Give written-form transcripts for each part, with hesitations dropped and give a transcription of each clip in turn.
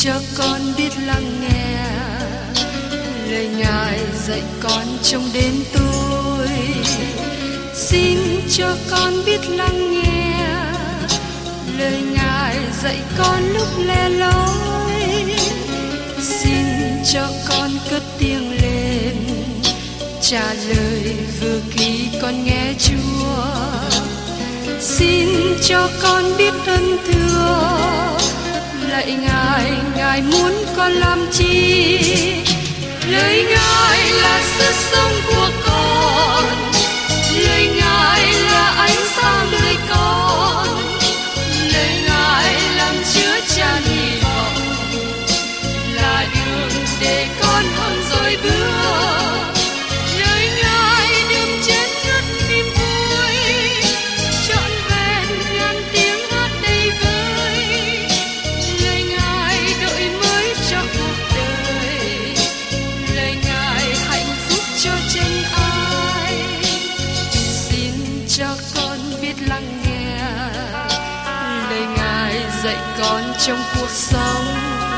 cho con biết lắng nghe lời Ngài dạy con trong đêm tối. Xin cho con biết lắng nghe lời Ngài dạy con lúc lẻ loi. Xin cho con cất tiếng lên trả lời vừa khi con nghe Chúa. Xin cho con biết ơn thưa lạy Ngài, Ngài muốn con làm chi? Lời Ngài là sức sống của con, lời Ngài là ánh sáng đời con, lời Ngài làm chứa chan hy vọng, là đường để con hơn rồi bước. Lời Ngài đừng chết ngất niềm vui, trọn vẹn ngàn tiếng hát đầy vơi. Lời Ngài đổi mới cho cuộc đời, lời Ngài hạnh phúc cho chân ai. Xin cho con biết lắng nghe lời Ngài dạy con trong cuộc sống.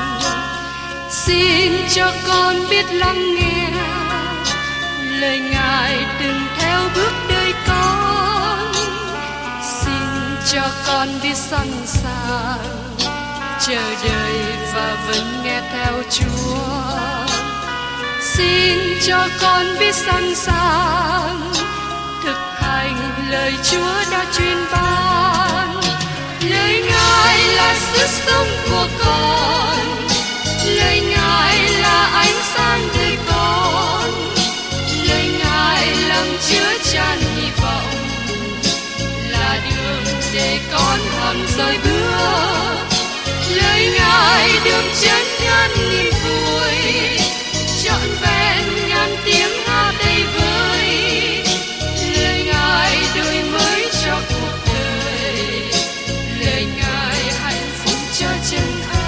Xin cho con biết lắng nghe lời Ngài đừng theo bước đời con. Xin cho con biết sẵn sàng chờ đợi và vẫn nghe theo Chúa. Xin cho con biết sẵn sàng thực hành lời Chúa đã truyền ban. Lời Ngài là sức sống của con, lời Ngài là ánh sáng đời con, lời Ngài làm chứa chan hy vọng, là đường để con hòn rời bước. Lời Ngài đường chân ngàn nghìn vui, trọn vẹn ngàn tiếng hát đầy vơi. Lời Ngài đổi mới cho cuộc đời, lời Ngài hạnh phúc cho chân ai.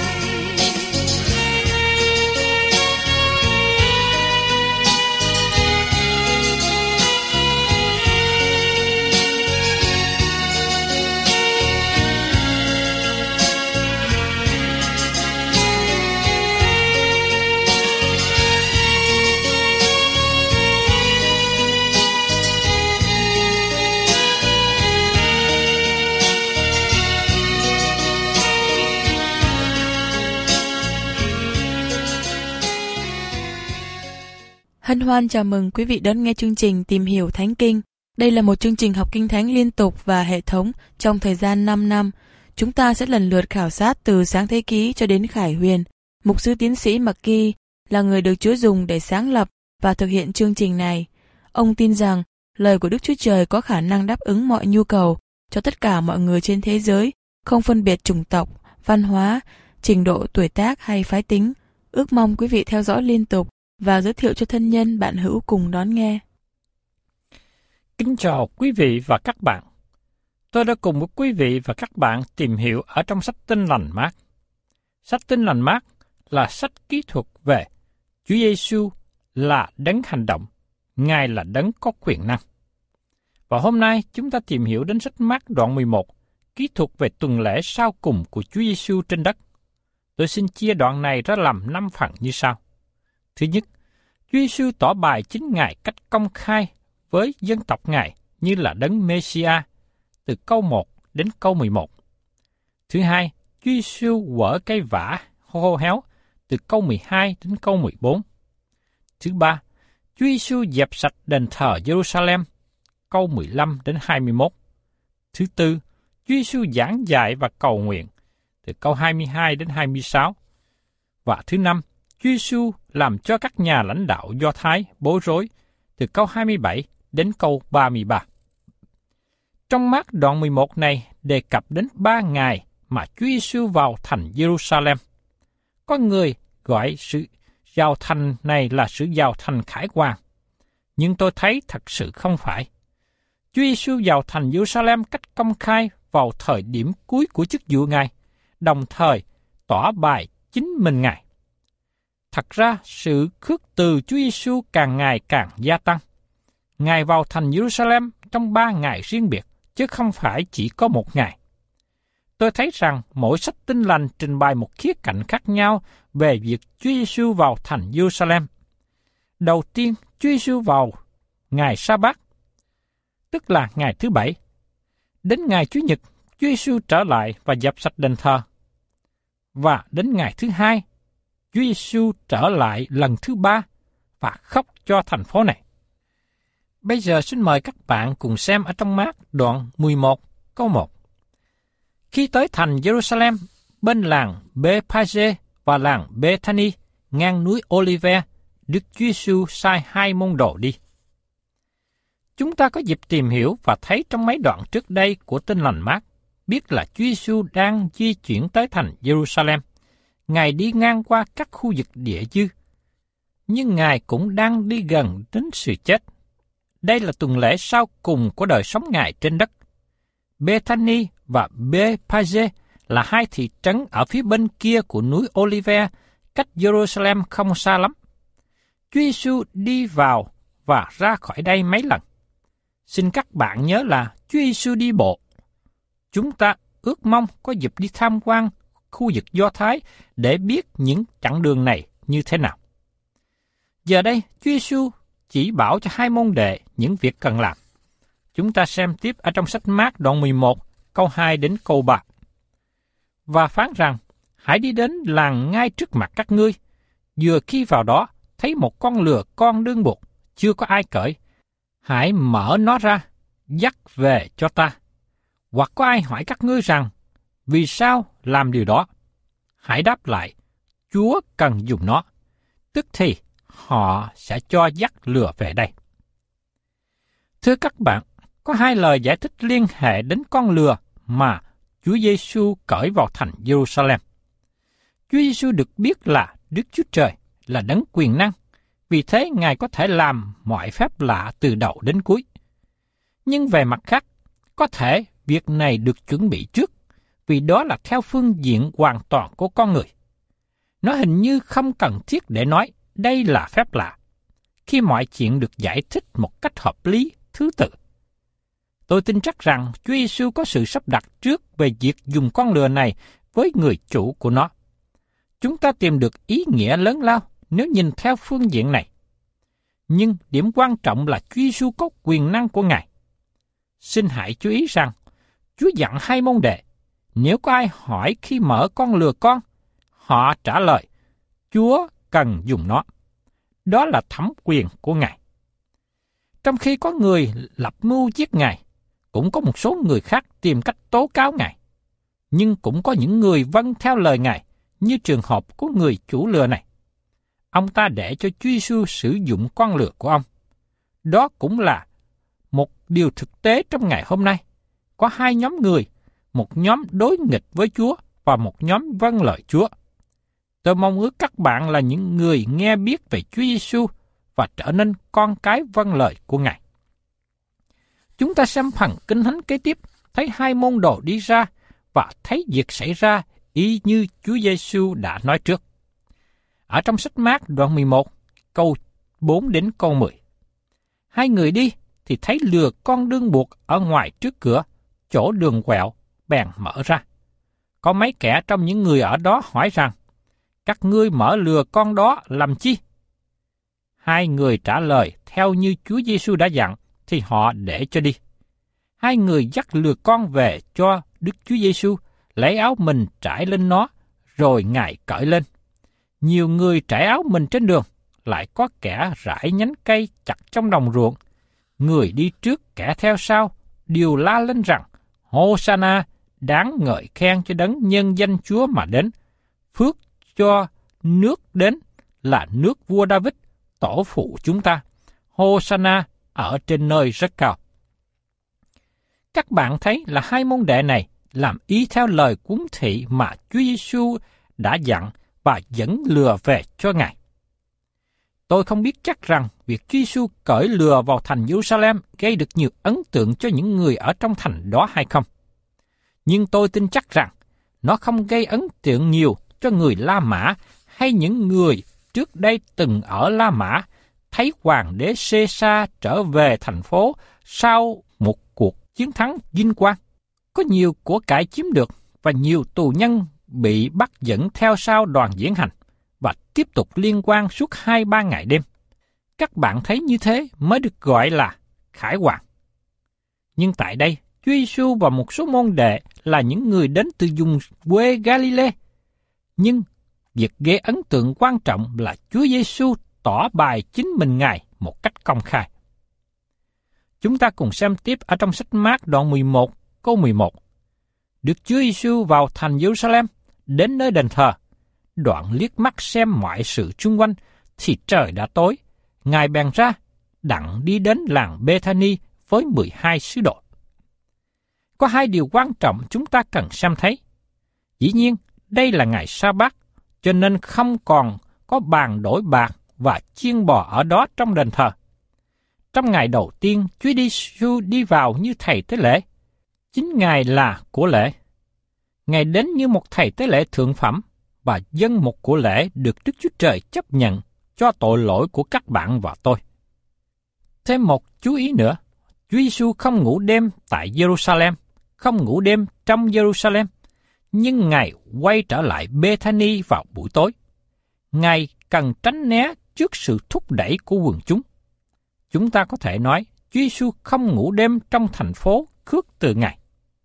Hân hoan chào mừng quý vị đón nghe chương trình Tìm hiểu Thánh Kinh. Đây là một chương trình học Kinh Thánh liên tục và hệ thống trong thời gian 5 năm. Chúng ta sẽ lần lượt khảo sát từ Sáng Thế Ký cho đến Khải Huyền. Mục sư tiến sĩ McGee là người được Chúa dùng để sáng lập và thực hiện chương trình này. Ông tin rằng lời của Đức Chúa Trời có khả năng đáp ứng mọi nhu cầu cho tất cả mọi người trên thế giới, không phân biệt chủng tộc, văn hóa, trình độ tuổi tác hay phái tính. Ước mong quý vị theo dõi liên tục và giới thiệu cho thân nhân bạn hữu cùng đón nghe. Kính chào quý vị và các bạn. Tôi đã cùng với quý vị và các bạn tìm hiểu ở trong sách Tin Lành Mác. Sách Tin Lành Mác là sách kỹ thuật về Chúa Giêsu là đấng hành động, Ngài là đấng có quyền năng. Và hôm nay chúng ta tìm hiểu đến sách Mác đoạn 11, kỹ thuật về tuần lễ sau cùng của Chúa Giêsu trên đất. Tôi xin chia đoạn này ra làm 5 phần như sau. Thứ nhất, Chúa Giêsu tỏ bày chính Ngài cách công khai với dân tộc Ngài như là đấng Mêsia, từ câu 1 đến câu 11. Thứ hai, Chúa Giêsu quở cây vả khô héo từ câu 12 đến câu 14. Thứ ba, Chúa Giêsu dẹp sạch đền thờ Jerusalem, câu 15 đến 21. Thứ tư, Chúa Giêsu giảng dạy và cầu nguyện, từ câu 22 đến 26. Và thứ năm, Chúa Giêsu làm cho các nhà lãnh đạo Do Thái bối rối, từ câu 27 đến câu 33. Trong Mác đoạn 11 này đề cập đến 3 ngày mà Chúa Giêsu vào thành Jerusalem. Có người gọi sự vào thành này là sự vào thành khải hoàn, nhưng tôi thấy thật sự không phải. Chúa Giêsu vào thành Jerusalem cách công khai vào thời điểm cuối của chức vụ Ngài, đồng thời tỏ bày chính mình Ngài. Thật ra, sự khước từ Chúa Giêsu càng ngày càng gia tăng. Ngài vào thành Jerusalem trong 3 ngày riêng biệt, chứ không phải chỉ có 1 ngày. Tôi thấy rằng mỗi sách Tin Lành trình bày một khía cạnh khác nhau về việc Chúa Giêsu vào thành Giê-ru-sa-lem. Đầu tiên, Chúa Giêsu vào ngày Sa-bát, tức là ngày thứ Bảy. Đến ngày Chủ nhật, Chúa Giêsu trở lại và dẹp sạch đền thờ. Và đến ngày thứ Hai, Chúa Giêsu trở lại lần thứ 3 và khóc cho thành phố này. Bây giờ xin mời các bạn cùng xem ở trong Mác đoạn 11 câu 1. Khi tới thành Giê-ru-sa-lem, bên làng Bê-pha-giê và làng Bê-thani, ngang núi Olive, Đức Chúa Giêsu sai 2 môn đồ đi. Chúng ta có dịp tìm hiểu và thấy trong mấy đoạn trước đây của Tin Lành Mác, biết là Chúa Giêsu đang di chuyển tới thành Giê-ru-sa-lem. Ngài đi ngang qua các khu vực địa dư, nhưng Ngài cũng đang đi gần đến sự chết. Đây là tuần lễ sau cùng của đời sống Ngài trên đất. Bê-thani và Bê-pha-giê là 2 thị trấn ở phía bên kia của núi Olive, cách Giê-ru-sa-lem không xa lắm. Chúa Giêsu đi vào và ra khỏi đây mấy lần. Xin các bạn nhớ là Chúa Giêsu đi bộ. Chúng ta ước mong có dịp đi tham quan khu vực Do Thái để biết những chặng đường này như thế nào. Giờ đây, Chúa Giêsu chỉ bảo cho 2 môn đệ những việc cần làm. Chúng ta xem tiếp ở trong sách Mác đoạn 11, câu 2 đến câu 3. Và phán rằng, hãy đi đến làng ngay trước mặt các ngươi. Vừa khi vào đó, thấy một con lừa con đương buộc, chưa có ai cởi. Hãy mở nó ra, dắt về cho ta. Hoặc có ai hỏi các ngươi rằng, vì sao làm điều đó? Hãy đáp lại, Chúa cần dùng nó. Tức thì họ sẽ cho dắt lừa về đây. Thưa các bạn, có 2 lời giải thích liên hệ đến con lừa mà Chúa Giêsu cởi vào thành Giê-ru-sa-lem. Chúa Giêsu được biết là Đức Chúa Trời, là đấng quyền năng, vì thế Ngài có thể làm mọi phép lạ từ đầu đến cuối. Nhưng về mặt khác, có thể việc này được chuẩn bị trước, vì đó là theo phương diện hoàn toàn của con người. Nó hình như không cần thiết để nói đây là phép lạ, khi mọi chuyện được giải thích một cách hợp lý, thứ tự. Tôi tin chắc rằng Chúa Giêsu có sự sắp đặt trước về việc dùng con lừa này với người chủ của nó. Chúng ta tìm được ý nghĩa lớn lao nếu nhìn theo phương diện này. Nhưng điểm quan trọng là Chúa Giêsu có quyền năng của Ngài. Xin hãy chú ý rằng, Chúa dặn 2 môn đệ, nếu có ai hỏi khi mở con lừa con, họ trả lời, Chúa cần dùng nó. Đó là thẩm quyền của Ngài. Trong khi có người lập mưu giết Ngài, cũng có một số người khác tìm cách tố cáo Ngài. Nhưng cũng có những người vâng theo lời Ngài, như trường hợp của người chủ lừa này. Ông ta để cho Chúa Giêsu sử dụng con lừa của ông. Đó cũng là một điều thực tế trong ngày hôm nay. Có 2 nhóm người, một nhóm đối nghịch với Chúa và một nhóm vâng lời Chúa. Tôi mong ước các bạn là những người nghe biết về Chúa Giêsu và trở nên con cái vâng lời của Ngài. Chúng ta xem phần Kinh Thánh kế tiếp, thấy 2 môn đồ đi ra và thấy việc xảy ra y như Chúa Giêsu đã nói trước. Ở trong sách Mác đoạn 11, câu 4 đến câu 10. 2 người đi thì thấy lừa con đương buộc ở ngoài trước cửa, chỗ đường quẹo, bèn mở ra. Có mấy kẻ trong những người ở đó hỏi rằng, các ngươi mở lừa con đó làm chi? 2 người trả lời theo như Chúa Giêsu đã dặn, thì họ để cho đi. 2 người dắt lừa con về cho Đức Chúa Giêsu, lấy áo mình trải lên nó, rồi Ngài cởi lên. Nhiều người trải áo mình trên đường, lại có kẻ rải nhánh cây chặt trong đồng ruộng. Người đi trước kẻ theo sau, đều la lên rằng, Hô-sa-na, đáng ngợi khen cho đấng nhân danh Chúa mà đến. Phước cho nước đến là nước vua David, tổ phụ chúng ta. Hô-sa-na ở trên nơi rất cao. Các bạn thấy là 2 môn đệ này làm ý theo lời cuốn thị mà Chúa Giêsu đã dặn và dẫn lừa về cho Ngài. Tôi không biết chắc rằng việc Chúa Giêsu cởi lừa vào thành Giê-ru-sa-lem gây được nhiều ấn tượng cho những người ở trong thành đó hay không. Nhưng tôi tin chắc rằng nó không gây ấn tượng nhiều cho người La Mã hay những người trước đây từng ở La Mã thấy hoàng đế Xê-sa trở về thành phố sau một cuộc chiến thắng vinh quang. Có nhiều của cải chiếm được và nhiều tù nhân bị bắt dẫn theo sau đoàn diễu hành và tiếp tục liên quan suốt 2-3 ngày đêm. Các bạn thấy như thế mới được gọi là khải hoàn. Nhưng tại đây, Chúa Giêsu và một số môn đệ là những người đến từ vùng quê Galilee. Nhưng việc gây ấn tượng quan trọng là Chúa Giêsu tỏ bày chính mình Ngài một cách công khai. Chúng ta cùng xem tiếp ở trong sách Mác đoạn 11, câu 11. Được Chúa Giêsu vào thành Jerusalem, đến nơi đền thờ, đoạn liếc mắt xem mọi sự xung quanh, thì trời đã tối. Ngài bèn ra, đặng đi đến làng Bê-tha-ni với 12 sứ đồ. Có 2 điều quan trọng chúng ta cần xem thấy. Dĩ nhiên, đây là ngày Sa-bát, cho nên không còn có bàn đổi bạc và chiên bò ở đó trong đền thờ. Trong ngày đầu tiên, Chúa Giêsu đi vào như thầy tế lễ. Chính Ngài là của lễ. Ngài đến như một thầy tế lễ thượng phẩm và dâng một của lễ được Đức Chúa Trời chấp nhận cho tội lỗi của các bạn và tôi. Thêm một chú ý nữa, Chúa Giêsu không ngủ đêm tại Jerusalem, không ngủ đêm trong Jerusalem, nhưng Ngài quay trở lại Bê-tha-ni vào buổi tối. Ngài cần tránh né trước sự thúc đẩy của quần chúng. Chúng ta có thể nói, Chúa Giêsu không ngủ đêm trong thành phố khước từ Ngài.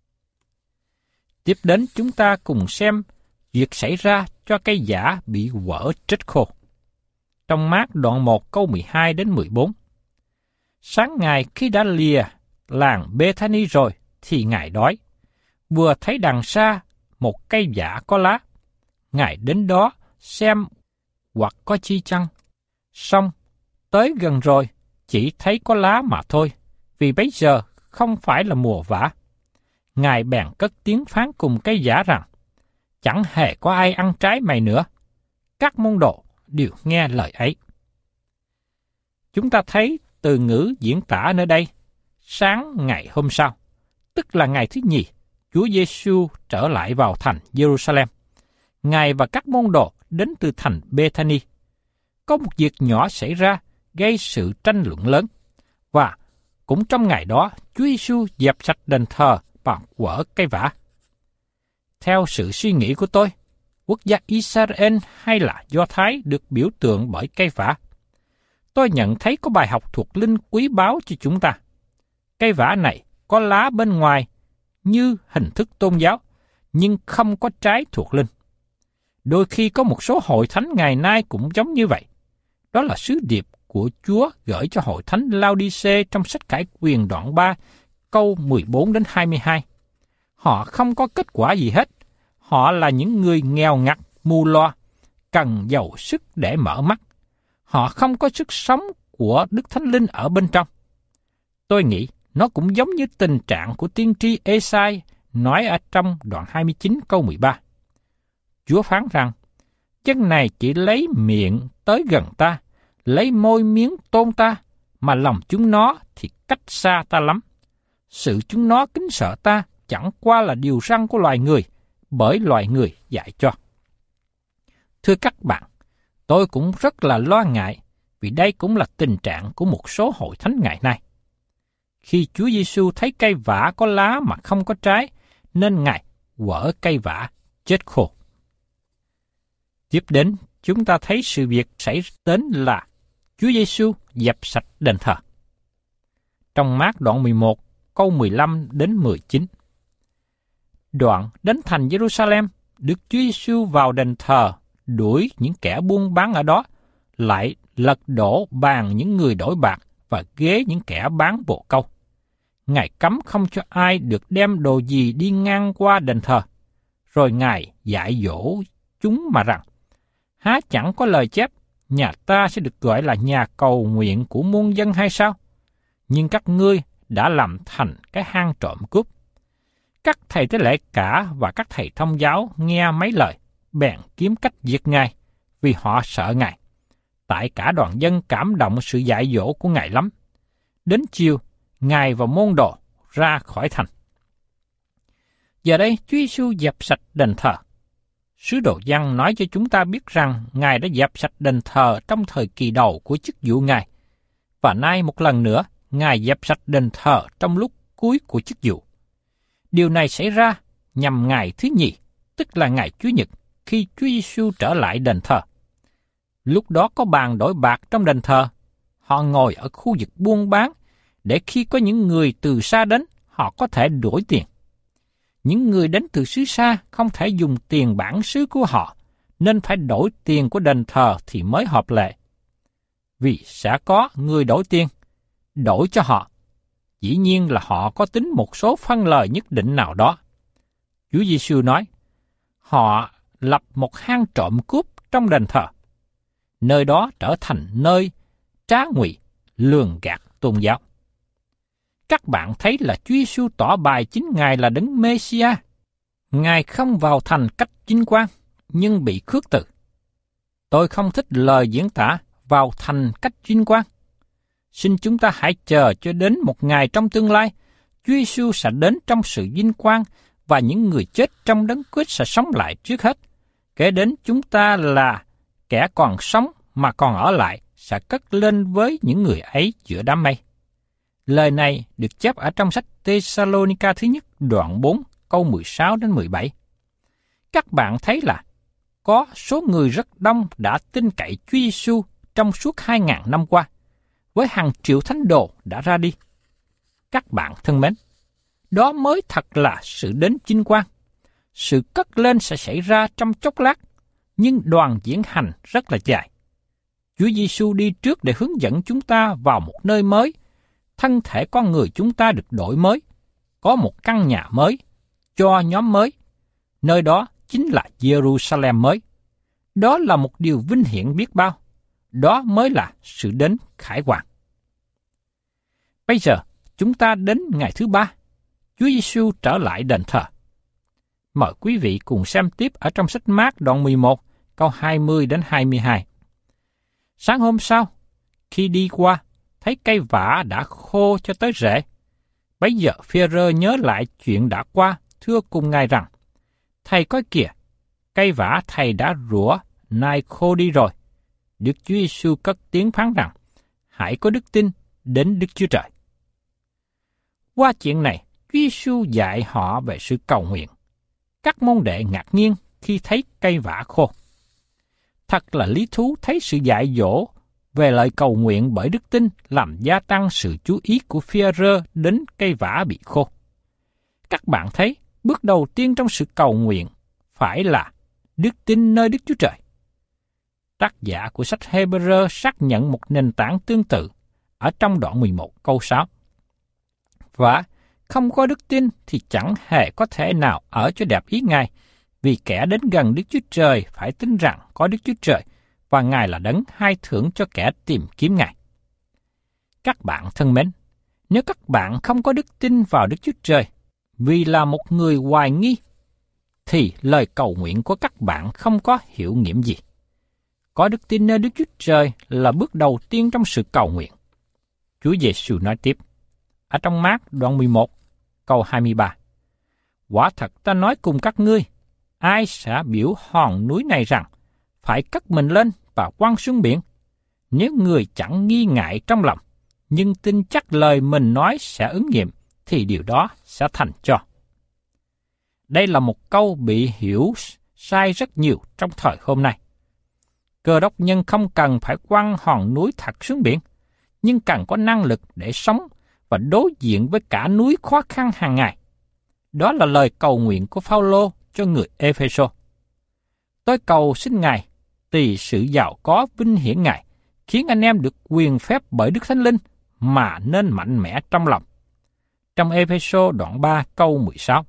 Tiếp đến chúng ta cùng xem việc xảy ra cho cây giả bị quở chết khô. Trong Mác đoạn 1 câu 12 đến 14. Sáng ngày khi đã lìa làng Bê-tha-ni rồi, thì Ngài đói. Vừa thấy đằng xa một cây giả có lá. Ngài đến đó xem hoặc có chi chăng. Xong, tới gần rồi, chỉ thấy có lá mà thôi, vì bấy giờ không phải là mùa vả. Ngài bèn cất tiếng phán cùng cây giả rằng, chẳng hề có ai ăn trái mày nữa. Các môn đồ đều nghe lời ấy. Chúng ta thấy từ ngữ diễn tả nơi đây, sáng ngày hôm sau, tức là ngày thứ nhì, Chúa Giêsu trở lại vào thành Jerusalem. Ngài và các môn đồ đến từ thành Bê-tha-ni. Có một việc nhỏ xảy ra gây sự tranh luận lớn, và cũng trong ngày đó, Chúa Giêsu dẹp sạch đền thờ bằng quở cây vả. Theo sự suy nghĩ của tôi, quốc gia Israel hay là Do Thái được biểu tượng bởi cây vả. Tôi nhận thấy có bài học thuộc linh quý báu cho chúng ta. Cây vả này có lá bên ngoài như hình thức tôn giáo, nhưng không có trái thuộc linh. Đôi khi có một số hội thánh ngày nay cũng giống như vậy. Đó là sứ điệp của Chúa gửi cho hội thánh Lao-đi-xê trong sách Cải Quyền đoạn 3, câu 14 đến 22. Họ không có kết quả gì hết. Họ là những người nghèo ngặt, mù loa, cần giàu sức để mở mắt. Họ không có sức sống của Đức Thánh Linh ở bên trong. Tôi nghĩ nó cũng giống như tình trạng của tiên tri Ê-sai nói ở trong đoạn 29 câu 13. Chúa phán rằng, chân này chỉ lấy miệng tới gần ta, lấy môi miếng tôn ta, mà lòng chúng nó thì cách xa ta lắm. Sự chúng nó kính sợ ta chẳng qua là điều răn của loài người, bởi loài người dạy cho. Thưa các bạn, tôi cũng rất là lo ngại, vì đây cũng là tình trạng của một số hội thánh ngày nay. Khi Chúa Giêsu thấy cây vả có lá mà không có trái, nên Ngài quở cây vả chết khô. Tiếp đến, chúng ta thấy sự việc xảy đến là Chúa Giêsu dẹp sạch đền thờ. Trong Mác đoạn 11, câu 15 đến 19. Đoạn đến thành Jerusalem, Đức Chúa Giêsu vào đền thờ, đuổi những kẻ buôn bán ở đó, lại lật đổ bàn những người đổi bạc và ghế những kẻ bán bồ câu. Ngài cấm không cho ai được đem đồ gì đi ngang qua đền thờ. Rồi Ngài dạy dỗ chúng mà rằng, há chẳng có lời chép, nhà ta sẽ được gọi là nhà cầu nguyện của muôn dân hay sao? Nhưng các ngươi đã làm thành cái hang trộm cướp. Các thầy tế lễ cả và các thầy thông giáo nghe mấy lời, bèn kiếm cách giết Ngài, vì họ sợ Ngài. Tại cả đoàn dân cảm động sự dạy dỗ của Ngài lắm. Đến chiều, Ngài và môn đồ ra khỏi thành. Giờ đây, Chúa Giêsu dẹp sạch đền thờ. Sứ đồ Giăng nói cho chúng ta biết rằng Ngài đã dẹp sạch đền thờ trong thời kỳ đầu của chức vụ Ngài. Và nay một lần nữa, Ngài dẹp sạch đền thờ trong lúc cuối của chức vụ. Điều này xảy ra nhằm ngày thứ nhì, tức là ngày Chủ nhật, khi Chúa Giêsu trở lại đền thờ. Lúc đó có bàn đổi bạc trong đền thờ. Họ ngồi ở khu vực buôn bán để khi có những người từ xa đến, họ có thể đổi tiền. Những người đến từ xứ xa không thể dùng tiền bản xứ của họ, nên phải đổi tiền của đền thờ thì mới hợp lệ. Vì sẽ có người đổi tiền, đổi cho họ. Dĩ nhiên là họ có tính một số phân lời nhất định nào đó. Chúa Giêsu nói, họ lập một hang trộm cướp trong đền thờ. Nơi đó trở thành nơi trá ngụy, lường gạt tôn giáo. Các bạn thấy là Chúa Giêsu tỏ bài chính Ngài là Đấng Mê-si-a. Ngài không vào thành cách chính quan, nhưng bị khước từ. Tôi không thích lời diễn tả vào thành cách chính quan. Xin chúng ta hãy chờ cho đến một ngày trong tương lai, Chúa Giêsu sẽ đến trong sự vinh quang và những người chết trong Đấng Christ sẽ sống lại trước hết. Kể đến chúng ta là kẻ còn sống mà còn ở lại sẽ cất lên với những người ấy giữa đám mây. Lời này được chép ở trong sách Tê-sa-lô-ni-ca thứ nhất đoạn 4 câu 16 đến 17. Các bạn thấy là có số người rất đông đã tin cậy Chúa Giêsu trong suốt 2.000 năm qua, với hàng triệu thánh đồ đã ra đi. Các bạn thân mến, đó mới thật là sự đến vinh quang. Sự cất lên sẽ xảy ra trong chốc lát, nhưng đoàn diễn hành rất là dài. Chúa Giêsu đi trước để hướng dẫn chúng ta vào một nơi mới. Thân thể con người chúng ta được đổi mới, có một căn nhà mới, cho nhóm mới. Nơi đó chính là Jerusalem mới. Đó là một điều vinh hiển biết bao. Đó mới là sự đến khải hoàn. Bây giờ, chúng ta đến ngày thứ ba, Chúa Giêsu trở lại đền thờ. Mời quý vị cùng xem tiếp ở trong sách Mác đoạn 11, câu 20 đến 22. Sáng hôm sau, khi đi qua, thấy cây vả đã khô cho tới rễ. Bấy giờ Phêrô nhớ lại chuyện đã qua, thưa cùng Ngài rằng, Thầy coi kìa, cây vả thầy đã rủa, nay khô đi rồi. Đức Chúa Giêsu cất tiếng phán rằng, hãy có đức tin đến Đức Chúa Trời. Qua chuyện này, Chúa Giêsu dạy họ về sự cầu nguyện. Các môn đệ ngạc nhiên khi thấy cây vả khô. Thật là lý thú thấy sự dạy dỗ về lời cầu nguyện bởi đức tin làm gia tăng sự chú ý của Phêrô đến cây vả bị khô. Các bạn thấy, bước đầu tiên trong sự cầu nguyện phải là đức tin nơi Đức Chúa Trời. Tác giả của sách Hê-bơ-rơ xác nhận một nền tảng tương tự ở trong đoạn 11 câu 6. Và không có đức tin thì chẳng hề có thể nào ở cho đẹp ý Ngài, vì kẻ đến gần Đức Chúa Trời phải tin rằng có Đức Chúa Trời và Ngài là đấng hai thưởng cho kẻ tìm kiếm Ngài. Các bạn thân mến, nếu các bạn không có đức tin vào Đức Chúa Trời vì là một người hoài nghi, thì lời cầu nguyện của các bạn không có hiệu nghiệm gì. Có đức tin nơi Đức Chúa Trời là bước đầu tiên trong sự cầu nguyện. Chúa Giêsu nói tiếp, ở trong Mác đoạn 11, câu 23. Quả thật ta nói cùng các ngươi, ai sẽ biểu hòn núi này rằng, phải cất mình lên và quăng xuống biển. Nếu người chẳng nghi ngại trong lòng, nhưng tin chắc lời mình nói sẽ ứng nghiệm, thì điều đó sẽ thành cho. Đây là một câu bị hiểu sai rất nhiều trong thời hôm nay. Cơ đốc nhân không cần phải quăng hòn núi thật xuống biển, nhưng cần có năng lực để sống và đối diện với cả núi khó khăn hàng ngày. Đó là lời cầu nguyện của Phao-lô cho người Ê-phê-sô. Tôi cầu xin Ngài tùy sự giàu có vinh hiển Ngài, khiến anh em được quyền phép bởi Đức Thánh Linh mà nên mạnh mẽ trong lòng. Trong Ê-phê-sô đoạn 3 câu 16.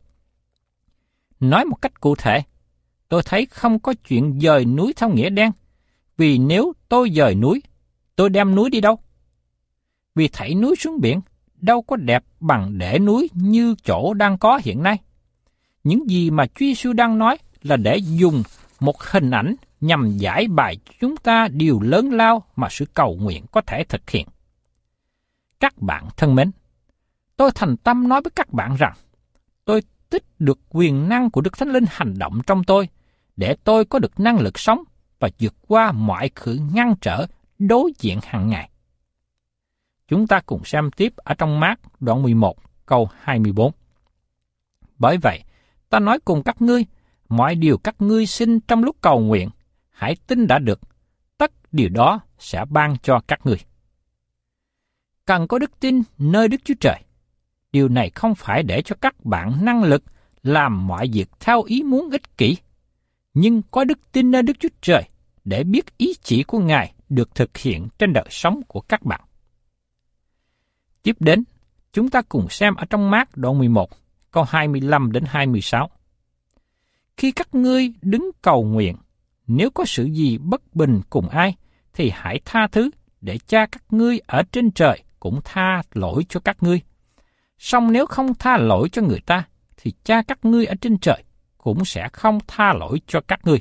Nói một cách cụ thể, tôi thấy không có chuyện dời núi theo nghĩa đen, vì nếu tôi dời núi, tôi đem núi đi đâu? Vì thảy núi xuống biển, đâu có đẹp bằng để núi như chỗ đang có hiện nay. Những gì mà Chúa Giêsu đang nói là để dùng một hình ảnh nhằm giải bày chúng ta điều lớn lao mà sự cầu nguyện có thể thực hiện. Các bạn thân mến, tôi thành tâm nói với các bạn rằng, tôi tích được quyền năng của Đức Thánh Linh hành động trong tôi, để tôi có được năng lực sống và vượt qua mọi sự ngăn trở đối diện hàng ngày. Chúng ta cùng xem tiếp ở trong Mác đoạn 11 câu 24. Bởi vậy, ta nói cùng các ngươi, mọi điều các ngươi xin trong lúc cầu nguyện, hãy tin đã được, tất điều đó sẽ ban cho các ngươi. Cần có đức tin nơi Đức Chúa Trời. Điều này không phải để cho các bạn năng lực làm mọi việc theo ý muốn ích kỷ, nhưng có đức tin nơi Đức Chúa Trời để biết ý chỉ của Ngài được thực hiện trên đời sống của các bạn. Tiếp đến, chúng ta cùng xem ở trong Mác đoạn 11, câu 25 đến 26. Khi các ngươi đứng cầu nguyện, nếu có sự gì bất bình cùng ai, thì hãy tha thứ, để Cha các ngươi ở trên trời cũng tha lỗi cho các ngươi. Song nếu không tha lỗi cho người ta, thì Cha các ngươi ở trên trời cũng sẽ không tha lỗi cho các ngươi.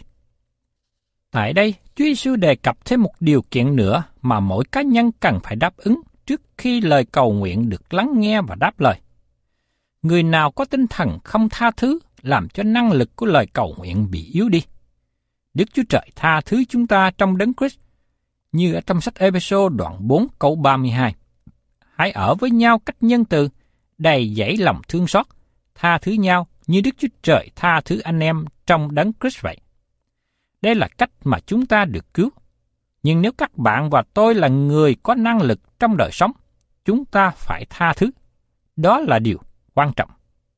Tại đây, Chúa Giêsu đề cập thêm một điều kiện nữa mà mỗi cá nhân cần phải đáp ứng trước khi lời cầu nguyện được lắng nghe và đáp lời. Người nào có tinh thần không tha thứ làm cho năng lực của lời cầu nguyện bị yếu đi. Đức Chúa Trời tha thứ chúng ta trong Đấng Christ, như ở trong sách Ê-phê-sô đoạn 4 câu 32. Hãy ở với nhau cách nhân từ, đầy dẫy lòng thương xót, tha thứ nhau như Đức Chúa Trời tha thứ anh em trong Đấng Christ vậy. Đây là cách mà chúng ta được cứu. Nhưng nếu các bạn và tôi là người có năng lực trong đời sống, chúng ta phải tha thứ. Đó là điều quan trọng.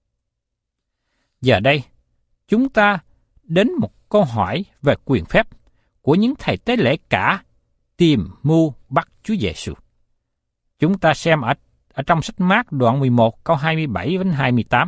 Giờ đây, chúng ta đến một câu hỏi về quyền phép của những thầy tế lễ cả tìm mưu bắt Chúa Giêsu. Chúng ta xem ở trong sách Mác đoạn 11 câu 27 đến 28.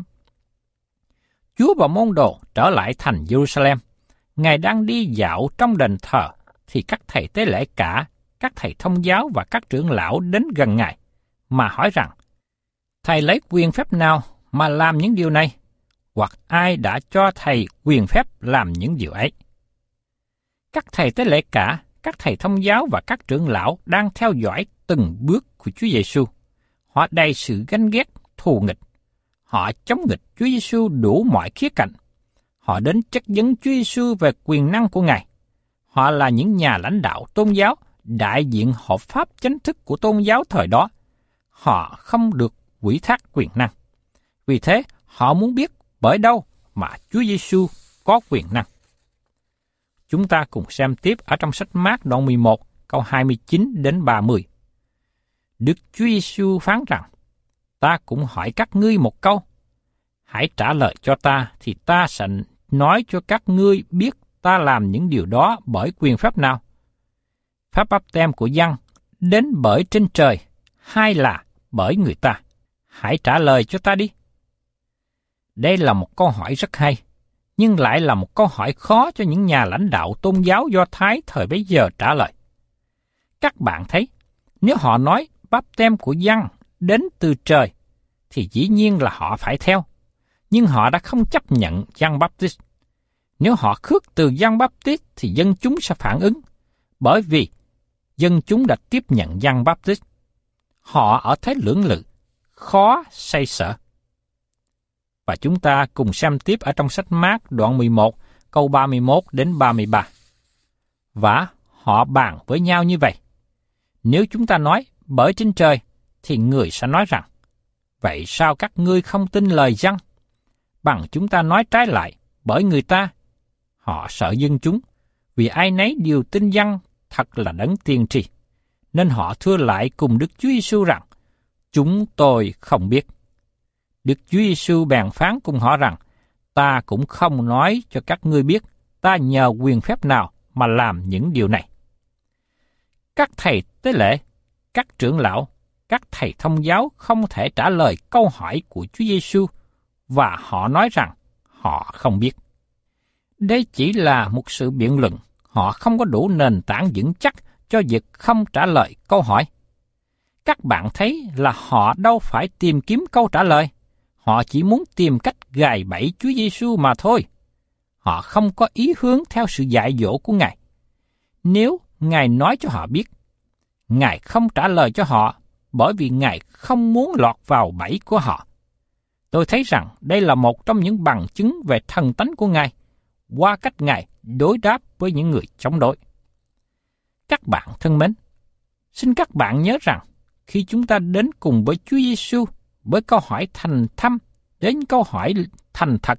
Chúa và môn đồ trở lại thành Jerusalem. Ngài đang đi dạo trong đền thờ, thì các thầy tế lễ cả, các thầy thông giáo và các trưởng lão đến gần Ngài, mà hỏi rằng, Thầy lấy quyền phép nào mà làm những điều này? Hoặc ai đã cho Thầy quyền phép làm những điều ấy? Các thầy tế lễ cả, các thầy thông giáo và các trưởng lão đang theo dõi từng bước của Chúa Giêsu. Họ đầy sự ganh ghét, thù nghịch. Họ chống nghịch Chúa Giêsu đủ mọi khía cạnh. Họ đến chất vấn Chúa Giêsu về quyền năng của Ngài. Họ là những nhà lãnh đạo tôn giáo, đại diện hợp pháp chính thức của tôn giáo thời đó. Họ không được ủy thác quyền năng. Vì thế, họ muốn biết bởi đâu mà Chúa Giêsu có quyền năng. Chúng ta cùng xem tiếp ở trong sách Mác đoạn 11, câu 29 đến 30. Đức Chúa Giêsu phán rằng, ta cũng hỏi các ngươi một câu. Hãy trả lời cho ta, thì ta sẽ nói cho các ngươi biết ta làm những điều đó bởi quyền phép nào. Phép báp têm của Giăng đến bởi trên trời, hay là bởi người ta? Hãy trả lời cho ta đi. Đây là một câu hỏi rất hay, nhưng lại là một câu hỏi khó cho những nhà lãnh đạo tôn giáo Do Thái thời bấy giờ trả lời. Các bạn thấy, nếu họ nói báp têm của Giăng đến từ trời, thì dĩ nhiên là họ phải theo. Nhưng họ đã không chấp nhận Giăng Báp-tít. Nếu họ khước từ Giăng Báp-tít thì dân chúng sẽ phản ứng, bởi vì dân chúng đã tiếp nhận Giăng Báp-tít. Họ ở thế lưỡng lự, khó xoay sở. Và chúng ta cùng xem tiếp ở trong sách Mác đoạn 11, câu 31 đến 33. Và họ bàn với nhau như vậy. Nếu chúng ta nói bởi trên trời, thì người sẽ nói rằng, vậy sao các ngươi không tin lời Giăng? Bằng chúng ta nói trái lại, bởi người ta. Họ sợ dân chúng, vì ai nấy đều tin Giăng thật là đấng tiên tri. Nên họ thưa lại cùng Đức Chúa Giêsu rằng, chúng tôi không biết. Đức Chúa Giêsu bèn phán cùng họ rằng, ta cũng không nói cho các ngươi biết, ta nhờ quyền phép nào mà làm những điều này. Các thầy tế lễ, các trưởng lão, các thầy thông giáo không thể trả lời câu hỏi của Chúa Giêsu, và họ nói rằng họ không biết. Đây chỉ là một sự biện luận, họ không có đủ nền tảng vững chắc cho việc không trả lời câu hỏi. Các bạn thấy là họ đâu phải tìm kiếm câu trả lời, họ chỉ muốn tìm cách gài bẫy Chúa Giêsu mà thôi. Họ không có ý hướng theo sự dạy dỗ của Ngài. Nếu Ngài nói cho họ biết, Ngài không trả lời cho họ bởi vì Ngài không muốn lọt vào bẫy của họ. Tôi thấy rằng đây là một trong những bằng chứng về thần tánh của Ngài, qua cách Ngài đối đáp với những người chống đối. Các bạn thân mến, xin các bạn nhớ rằng, khi chúng ta đến cùng với Chúa Giêsu với câu hỏi thành thâm đến câu hỏi thành thật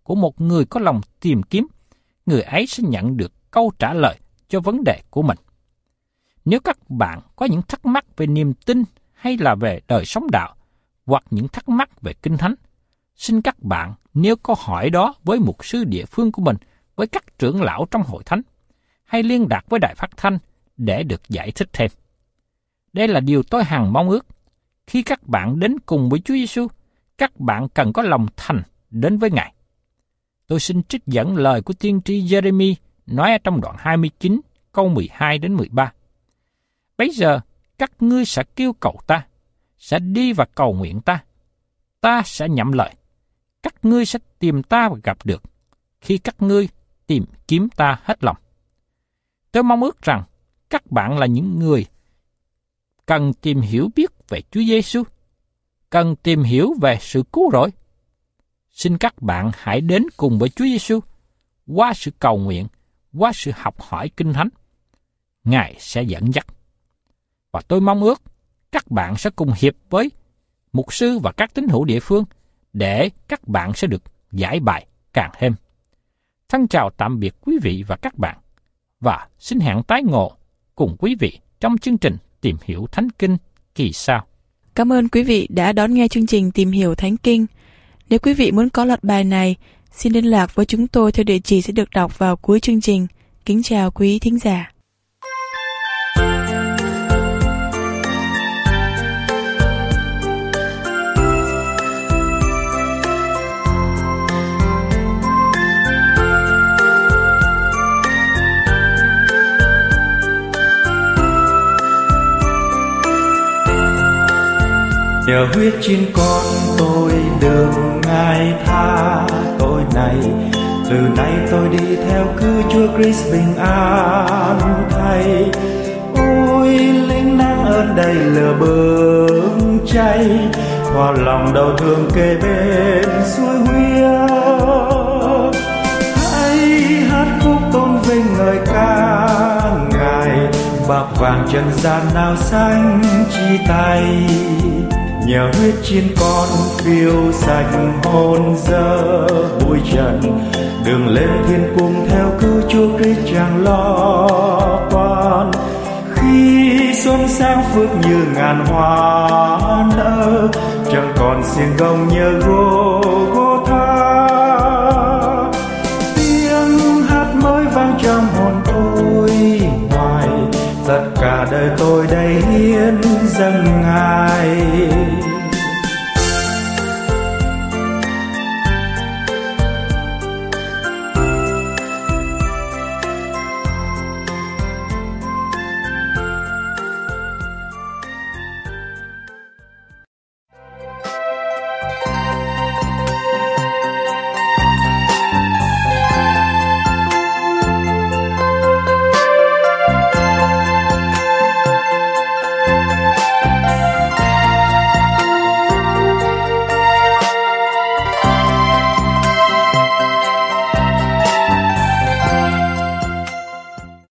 của một người có lòng tìm kiếm, người ấy sẽ nhận được câu trả lời cho vấn đề của mình. Nếu các bạn có những thắc mắc về niềm tin hay là về đời sống đạo, hoặc những thắc mắc về Kinh Thánh, xin các bạn nêu câu hỏi đó với mục sư địa phương của mình, với các trưởng lão trong hội thánh, hay liên lạc với đài phát thanh để được giải thích thêm. Đây là điều tôi hằng mong ước. Khi các bạn đến cùng với Chúa Giêsu, các bạn cần có lòng thành đến với Ngài. Tôi xin trích dẫn lời của tiên tri Giê-rê-mi nói ở trong đoạn 29, câu 12 đến 13. Bấy giờ, các ngươi sẽ kêu cầu ta, sẽ đi và cầu nguyện ta. Ta sẽ nhậm lời. Các ngươi sẽ tìm ta và gặp được, khi các ngươi tìm kiếm ta hết lòng. Tôi mong ước rằng các bạn là những người cần tìm hiểu biết về Chúa Giêsu, cần tìm hiểu về sự cứu rỗi. Xin các bạn hãy đến cùng với Chúa Giêsu qua sự cầu nguyện, qua sự học hỏi Kinh Thánh. Ngài sẽ dẫn dắt. Và tôi mong ước các bạn sẽ cùng hiệp với mục sư và các tín hữu địa phương để các bạn sẽ được giải bài càng thêm. Thân chào tạm biệt quý vị và các bạn, và xin hẹn tái ngộ cùng quý vị trong chương trình Tìm hiểu Thánh Kinh kỳ sau. Cảm ơn quý vị đã đón nghe chương trình Tìm hiểu Thánh Kinh. Nếu quý vị muốn có loạt bài này, xin liên lạc với chúng tôi theo địa chỉ sẽ được đọc vào cuối chương trình. Kính chào quý thính giả. Nhờ huyết trên con tôi được Ngài tha tội này, từ nay tôi đi theo cứu Chúa Christ bình an thay. Ôi linh năng ơn đầy lửa bừng cháy, hòa lòng đau thương kề bên suối huyết. Hãy hát khúc tôn vinh ngợi ca Ngài, bạc vàng trần gian nào xanh chi tay. Nhờ huyết trên con phiêu sạch hồn dơ bụi trần, đường lên thiên cung theo cứu Chúa Christ chẳng lo toan. Khi xuân sang phước như ngàn hoa nở, chẳng còn xiềng gông nhớ gô